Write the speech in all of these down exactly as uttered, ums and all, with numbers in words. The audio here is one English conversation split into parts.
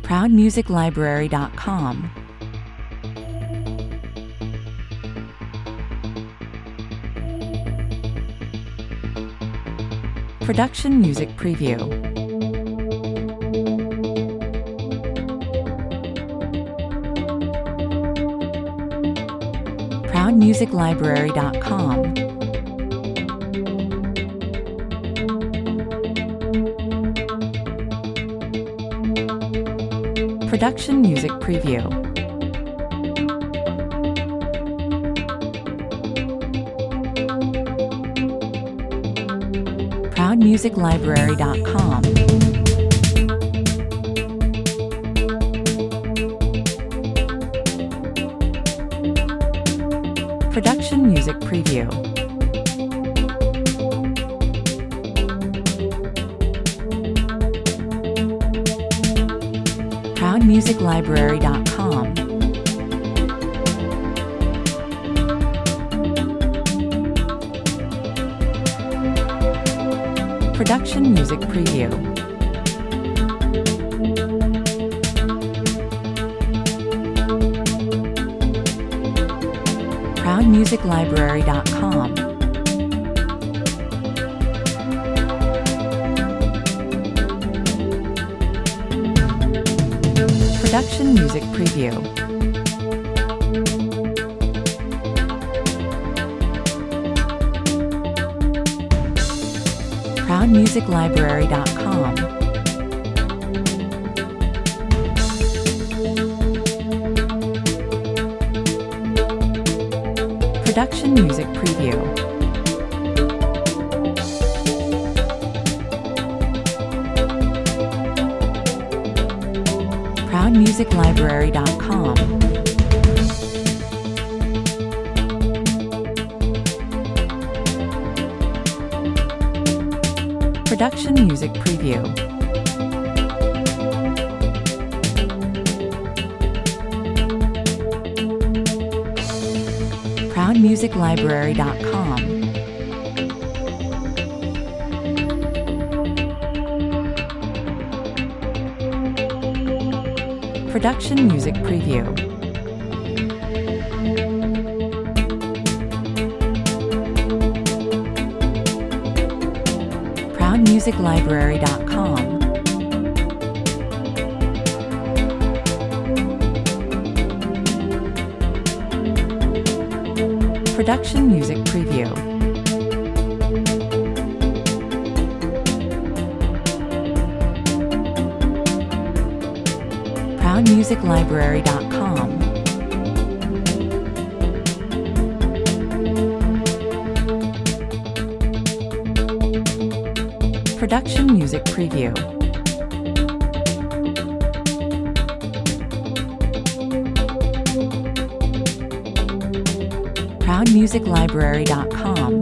proud music library dot com. Production Music Preview. proud music library dot com. Production Music Preview. proud music library dot com. Production Music Preview. proud music library dot com. Production Music Preview. proud music library dot com. Production Music Preview. proud music library dot com. Production Music Preview. proud music library dot com. Production Music Preview. proud music library dot com. Production Music Preview. proud music library dot com. Production Music Preview. proud music library dot com. Production Music Preview. proud music library dot com.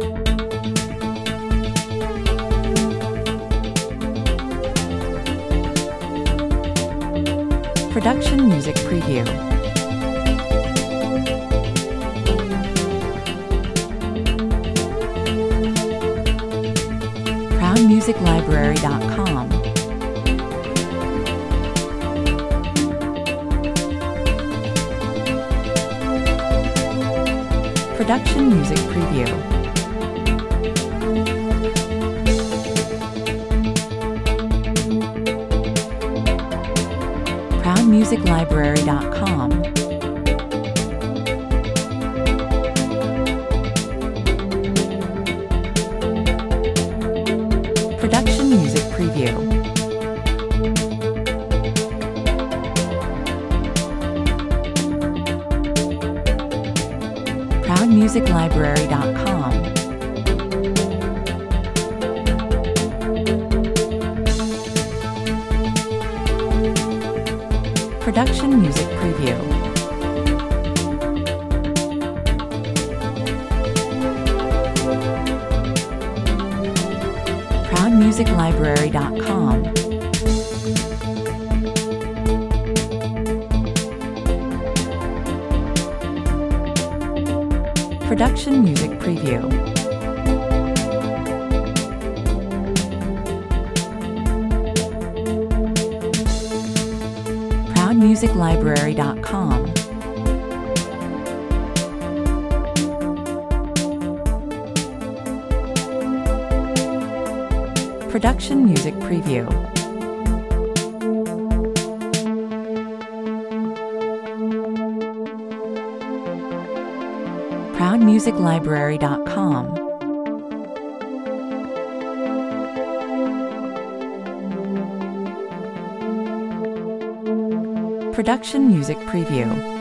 Production Music Preview. proud music library dot com. Production Music Preview. proud music library dot com. Production Music Preview. proud music library dot com. Production Music Preview. proud music library dot com. Production Music Preview. music library dot com. Production Music Preview. proud music library dot com. Production Music Preview.